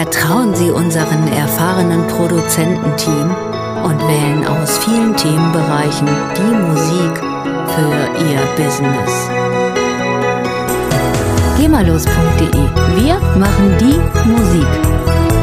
Vertrauen Sie unserem erfahrenen Produzententeam und wählen aus vielen Themenbereichen die Musik für Ihr Business. GEMALOS.de. Wir machen die Musik.